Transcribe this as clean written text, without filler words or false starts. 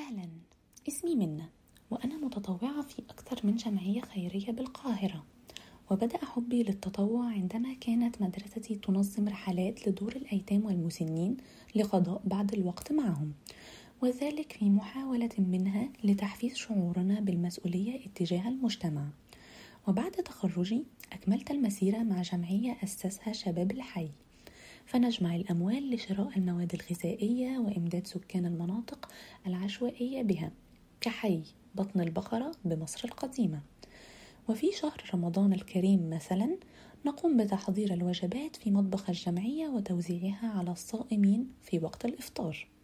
أهلا، اسمي منى وأنا متطوعة في أكثر من جمعية خيرية بالقاهرة. وبدأ حبي للتطوع عندما كانت مدرستي تنظم رحلات لدور الأيتام والمسنين لقضاء بعض الوقت معهم، وذلك في محاولة منها لتحفيز شعورنا بالمسؤولية اتجاه المجتمع. وبعد تخرجي أكملت المسيرة مع جمعية أسسها شباب الحي، فنجمع الأموال لشراء المواد الغذائية وإمداد سكان المناطق العشوائية بها كحي بطن البقرة بمصر القديمة. وفي شهر رمضان الكريم مثلا نقوم بتحضير الوجبات في مطبخ الجمعية وتوزيعها على الصائمين في وقت الإفطار.